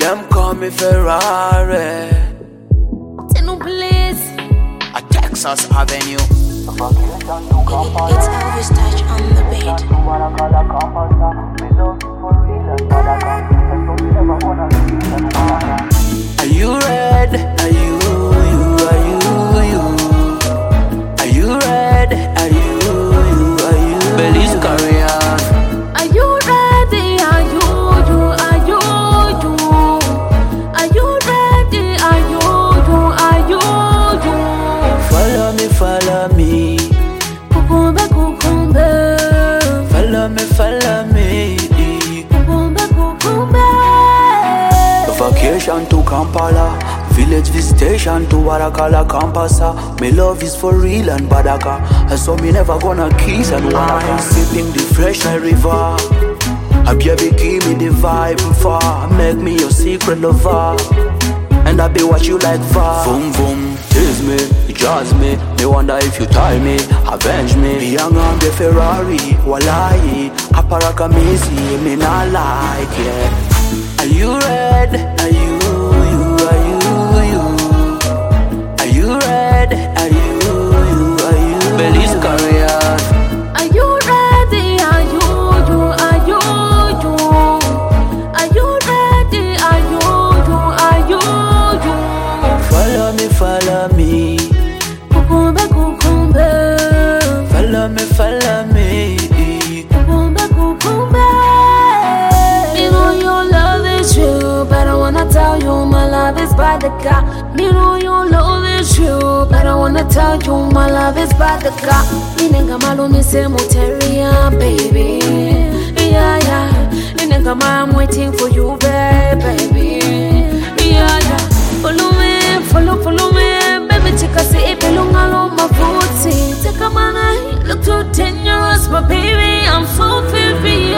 Them call me Ferrari. Please. A Texas Avenue. It's Elvis Touch on the beat. Are you red? Are you? Are you red? Are you? Belize Caribbean. Are you ready? Are you? Are you? Are you ready? Are you? Are you? Follow me, follow me. Kukumbe, kukumbe. Follow me, follow me. Kukumbe, kukumbe. Vacation to Kampala, village visitation to Warakala Kampasa. My love is for real and Badaka. So me never gonna kiss and wine. Sipping the fresh air river. A baby give me the vibe far. Make me your secret lover. And I be what you like for. Boom boom, tease me, jazz me. Me wonder if you tie me, avenge me. Me young on the Ferrari, Walai. Aparaka Missy, me not like yeah. Are you red? Are you? Are you? Are you red? Are you? Belize Caribbean. Are you ready? Are you? Are you? Are you ready? Are you? Are you? Follow me, follow me. Kukumbe, kukumbe. Follow me, follow me. Kukumbe, kukumbe. Me know your love is true, but I wanna tell you my love is by the car. Me know your love is true, but I wanna tell you my love is by the car. Inenga malumi se moteria, baby. Yeah, yeah. Inenga I'm waiting for you, baby. Yeah, yeah. Follow me, follow me. Baby, chika se ipelunga lo mafuti. Take a man, look too dangerous, but baby, I'm so filthy.